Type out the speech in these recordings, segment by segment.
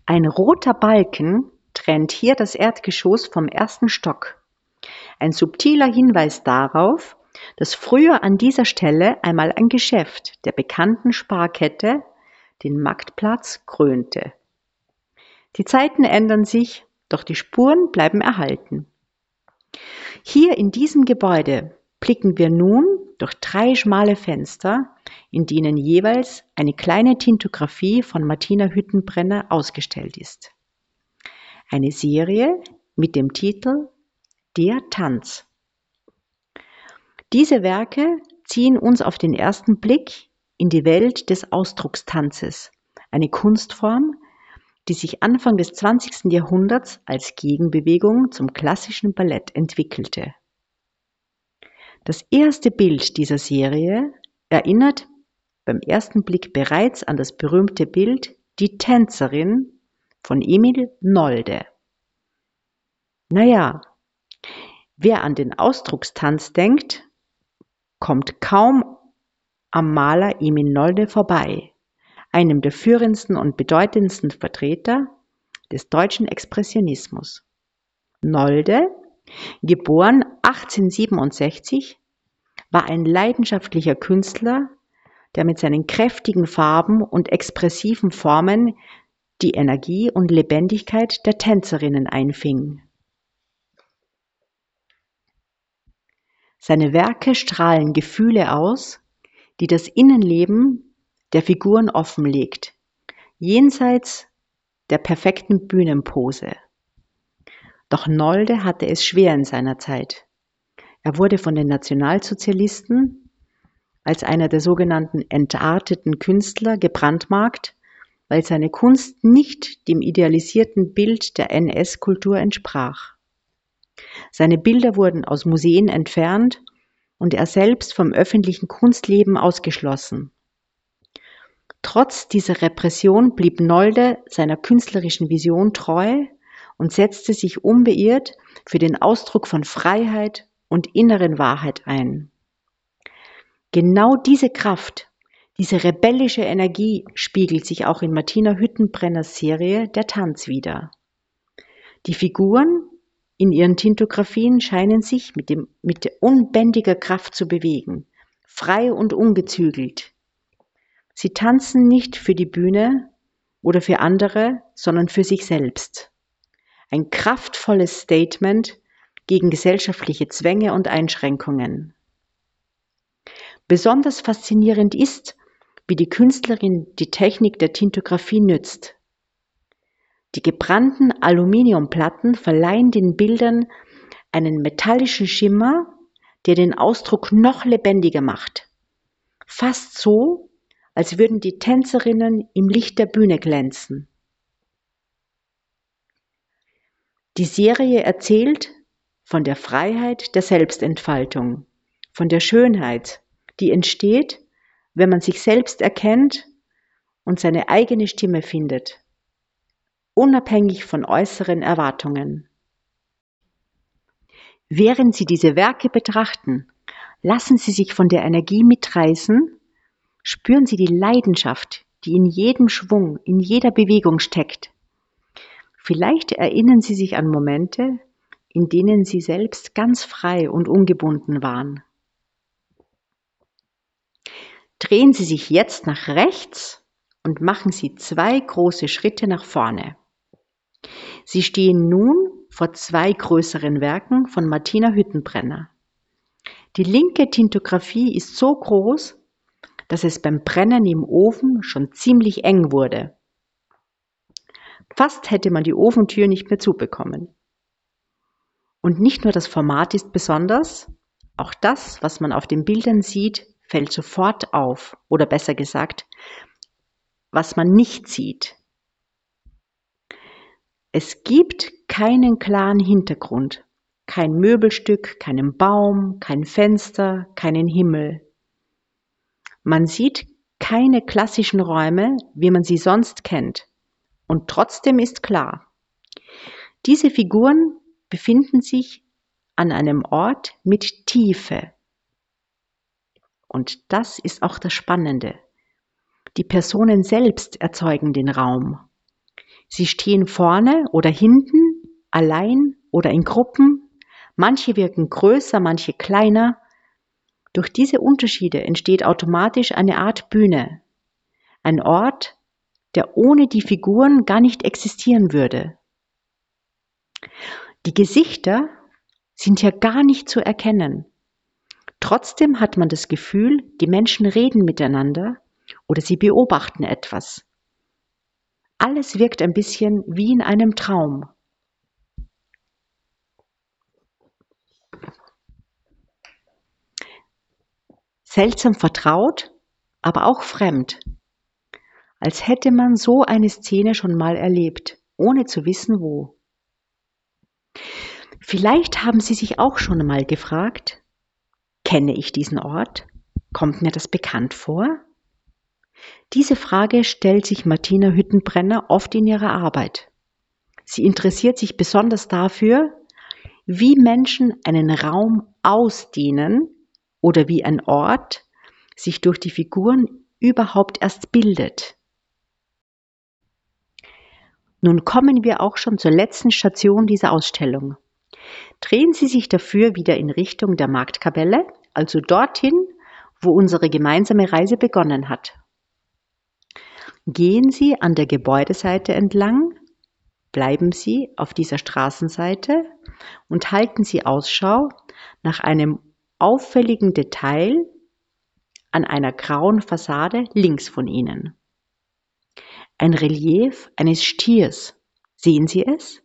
Ein roter Balken trennt hier das Erdgeschoss vom ersten Stock. Ein subtiler Hinweis darauf, dass früher an dieser Stelle einmal ein Geschäft der bekannten Sparkette den Marktplatz krönte. Die Zeiten ändern sich, doch die Spuren bleiben erhalten. Hier in diesem Gebäude blicken wir nun durch 3 schmale Fenster, in denen jeweils eine kleine Tintographie von Martina Hüttenbrenner ausgestellt ist. Eine Serie mit dem Titel Der Tanz. Diese Werke ziehen uns auf den ersten Blick in die Welt des Ausdruckstanzes, eine Kunstform, die sich Anfang des 20. Jahrhunderts als Gegenbewegung zum klassischen Ballett entwickelte. Das erste Bild dieser Serie erinnert beim ersten Blick bereits an das berühmte Bild Die Tänzerin von Emil Nolde. Naja, wer an den Ausdruckstanz denkt, kommt kaum am Maler Emil Nolde vorbei, einem der führendsten und bedeutendsten Vertreter des deutschen Expressionismus. Nolde, geboren 1867, war ein leidenschaftlicher Künstler, der mit seinen kräftigen Farben und expressiven Formen die Energie und Lebendigkeit der Tänzerinnen einfing. Seine Werke strahlen Gefühle aus, die das Innenleben der Figuren offenlegt, jenseits der perfekten Bühnenpose. Doch Nolde hatte es schwer in seiner Zeit. Er wurde von den Nationalsozialisten als einer der sogenannten entarteten Künstler gebrandmarkt, weil seine Kunst nicht dem idealisierten Bild der NS-Kultur entsprach. Seine Bilder wurden aus Museen entfernt und er selbst vom öffentlichen Kunstleben ausgeschlossen. Trotz dieser Repression blieb Nolde seiner künstlerischen Vision treu und setzte sich unbeirrt für den Ausdruck von Freiheit und inneren Wahrheit ein. Genau diese Kraft, diese rebellische Energie spiegelt sich auch in Martina Hüttenbrenners Serie Der Tanz wider. Die Figuren in ihren Tintographien scheinen sich mit unbändiger Kraft zu bewegen, frei und ungezügelt. Sie tanzen nicht für die Bühne oder für andere, sondern für sich selbst. Ein kraftvolles Statement gegen gesellschaftliche Zwänge und Einschränkungen. Besonders faszinierend ist, wie die Künstlerin die Technik der Tintographie nützt. Die gebrannten Aluminiumplatten verleihen den Bildern einen metallischen Schimmer, der den Ausdruck noch lebendiger macht. Fast so, als würden die Tänzerinnen im Licht der Bühne glänzen. Die Serie erzählt von der Freiheit der Selbstentfaltung, von der Schönheit, die entsteht, wenn man sich selbst erkennt und seine eigene Stimme findet, unabhängig von äußeren Erwartungen. Während Sie diese Werke betrachten, lassen Sie sich von der Energie mitreißen, spüren Sie die Leidenschaft, die in jedem Schwung, in jeder Bewegung steckt. Vielleicht erinnern Sie sich an Momente, in denen Sie selbst ganz frei und ungebunden waren. Drehen Sie sich jetzt nach rechts und machen Sie 2 große Schritte nach vorne. Sie stehen nun vor 2 größeren Werken von Martina Hüttenbrenner. Die linke Tintographie ist so groß, dass es beim Brennen im Ofen schon ziemlich eng wurde. Fast hätte man die Ofentür nicht mehr zubekommen. Und nicht nur das Format ist besonders, auch das, was man auf den Bildern sieht, fällt sofort auf, oder besser gesagt, was man nicht sieht. Es gibt keinen klaren Hintergrund, kein Möbelstück, keinen Baum, kein Fenster, keinen Himmel. Man sieht keine klassischen Räume, wie man sie sonst kennt. Und trotzdem ist klar, diese Figuren befinden sich an einem Ort mit Tiefe. Und das ist auch das Spannende. Die Personen selbst erzeugen den Raum. Sie stehen vorne oder hinten, allein oder in Gruppen. Manche wirken größer, manche kleiner. Durch diese Unterschiede entsteht automatisch eine Art Bühne, ein Ort, der ohne die Figuren gar nicht existieren würde. Die Gesichter sind ja gar nicht zu erkennen. Trotzdem hat man das Gefühl, die Menschen reden miteinander oder sie beobachten etwas. Alles wirkt ein bisschen wie in einem Traum. Seltsam vertraut, aber auch fremd. Als hätte man so eine Szene schon mal erlebt, ohne zu wissen wo. Vielleicht haben Sie sich auch schon mal gefragt, kenne ich diesen Ort? Kommt mir das bekannt vor? Diese Frage stellt sich Martina Hüttenbrenner oft in ihrer Arbeit. Sie interessiert sich besonders dafür, wie Menschen einen Raum ausdehnen oder wie ein Ort sich durch die Figuren überhaupt erst bildet. Nun kommen wir auch schon zur letzten Station dieser Ausstellung. Drehen Sie sich dafür wieder in Richtung der Marktkapelle, also dorthin, wo unsere gemeinsame Reise begonnen hat. Gehen Sie an der Gebäudeseite entlang, bleiben Sie auf dieser Straßenseite und halten Sie Ausschau nach einem auffälligen Detail an einer grauen Fassade links von Ihnen. Ein Relief eines Stiers. Sehen Sie es?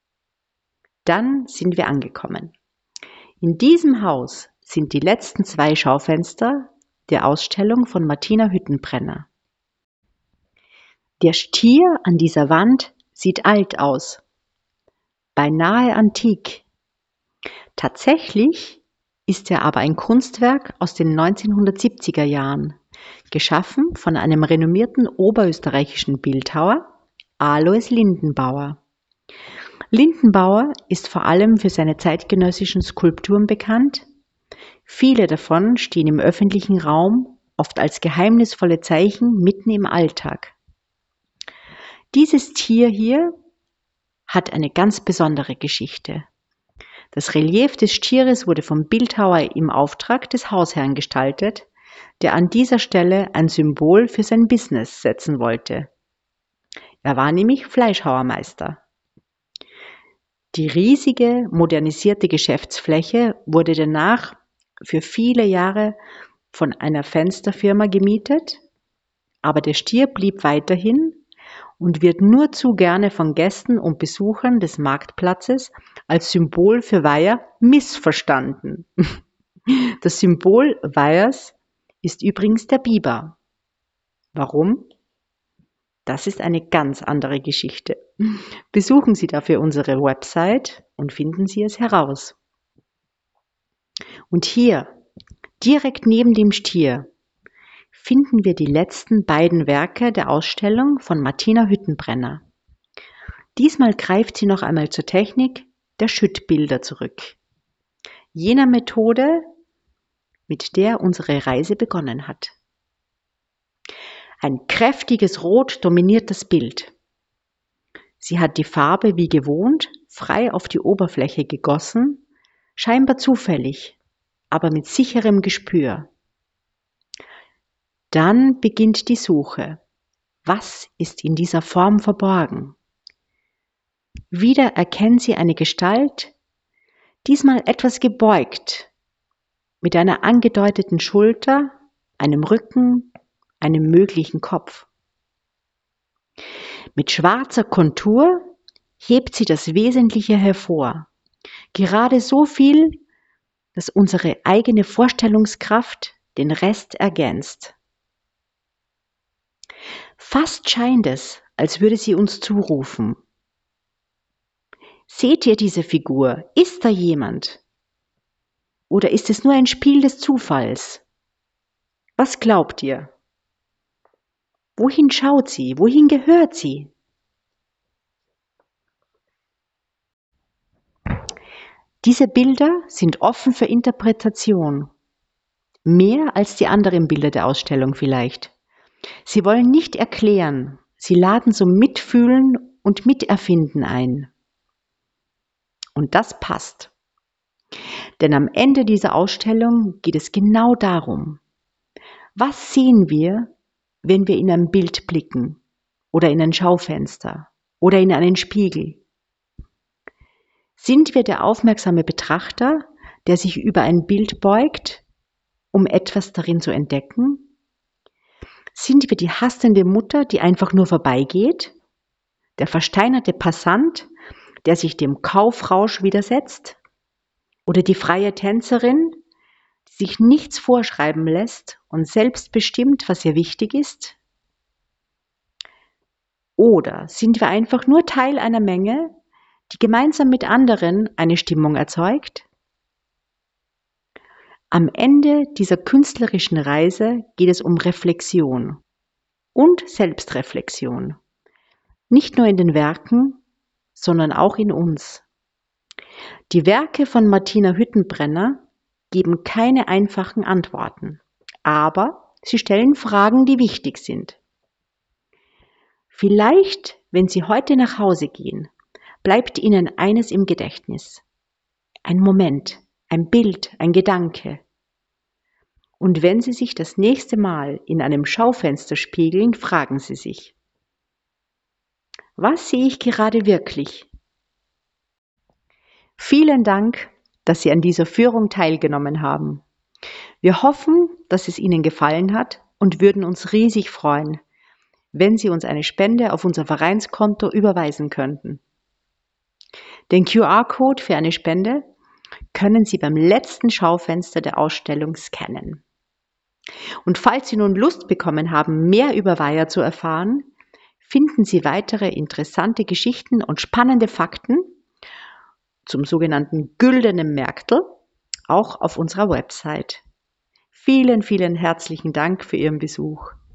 Dann sind wir angekommen. In diesem Haus sind die letzten 2 Schaufenster der Ausstellung von Martina Hüttenbrenner. Der Stier an dieser Wand sieht alt aus, beinahe antik. Tatsächlich ist er aber ein Kunstwerk aus den 1970er Jahren, geschaffen von einem renommierten oberösterreichischen Bildhauer, Alois Lindenbauer. Lindenbauer ist vor allem für seine zeitgenössischen Skulpturen bekannt. Viele davon stehen im öffentlichen Raum, oft als geheimnisvolle Zeichen mitten im Alltag. Dieses Tier hier hat eine ganz besondere Geschichte. Das Relief des Stieres wurde vom Bildhauer im Auftrag des Hausherrn gestaltet, der an dieser Stelle ein Symbol für sein Business setzen wollte. Er war nämlich Fleischhauermeister. Die riesige, modernisierte Geschäftsfläche wurde danach für viele Jahre von einer Fensterfirma gemietet, aber der Stier blieb weiterhin und wird nur zu gerne von Gästen und Besuchern des Marktplatzes als Symbol für Weiher missverstanden. Das Symbol Weihers ist übrigens der Biber. Warum? Das ist eine ganz andere Geschichte. Besuchen Sie dafür unsere Website und finden Sie es heraus. Und hier, direkt neben dem Stier, finden wir die letzten beiden Werke der Ausstellung von Martina Hüttenbrenner. Diesmal greift sie noch einmal zur Technik der Schüttbilder zurück. Jener Methode, mit der unsere Reise begonnen hat. Ein kräftiges Rot dominiert das Bild. Sie hat die Farbe wie gewohnt frei auf die Oberfläche gegossen, scheinbar zufällig, aber mit sicherem Gespür. Dann beginnt die Suche. Was ist in dieser Form verborgen? Wieder erkennt sie eine Gestalt, diesmal etwas gebeugt, mit einer angedeuteten Schulter, einem Rücken, einem möglichen Kopf. Mit schwarzer Kontur hebt sie das Wesentliche hervor, gerade so viel, dass unsere eigene Vorstellungskraft den Rest ergänzt. Fast scheint es, als würde sie uns zurufen. Seht ihr diese Figur? Ist da jemand? Oder ist es nur ein Spiel des Zufalls? Was glaubt ihr? Wohin schaut sie? Wohin gehört sie? Diese Bilder sind offen für Interpretation. Mehr als die anderen Bilder der Ausstellung vielleicht. Sie wollen nicht erklären, sie laden zum Mitfühlen und Miterfinden ein. Und das passt. Denn am Ende dieser Ausstellung geht es genau darum, was sehen wir, wenn wir in ein Bild blicken oder in ein Schaufenster oder in einen Spiegel? Sind wir der aufmerksame Betrachter, der sich über ein Bild beugt, um etwas darin zu entdecken? Sind wir die hastende Mutter, die einfach nur vorbeigeht? Der versteinerte Passant, der sich dem Kaufrausch widersetzt? Oder die freie Tänzerin, die sich nichts vorschreiben lässt und selbst bestimmt, was ihr wichtig ist? Oder sind wir einfach nur Teil einer Menge, die gemeinsam mit anderen eine Stimmung erzeugt? Am Ende dieser künstlerischen Reise geht es um Reflexion und Selbstreflexion. Nicht nur in den Werken, sondern auch in uns. Die Werke von Martina Hüttenbrenner geben keine einfachen Antworten, aber sie stellen Fragen, die wichtig sind. Vielleicht, wenn Sie heute nach Hause gehen, bleibt Ihnen eines im Gedächtnis. Ein Moment, ein Bild, ein Gedanke. Und wenn Sie sich das nächste Mal in einem Schaufenster spiegeln, fragen Sie sich, was sehe ich gerade wirklich? Vielen Dank, dass Sie an dieser Führung teilgenommen haben. Wir hoffen, dass es Ihnen gefallen hat und würden uns riesig freuen, wenn Sie uns eine Spende auf unser Vereinskonto überweisen könnten. Den QR-Code für eine Spende können Sie beim letzten Schaufenster der Ausstellung scannen. Und falls Sie nun Lust bekommen haben, mehr über Weyher zu erfahren, finden Sie weitere interessante Geschichten und spannende Fakten zum sogenannten Güldenen Märktel auch auf unserer Website. Vielen, vielen herzlichen Dank für Ihren Besuch.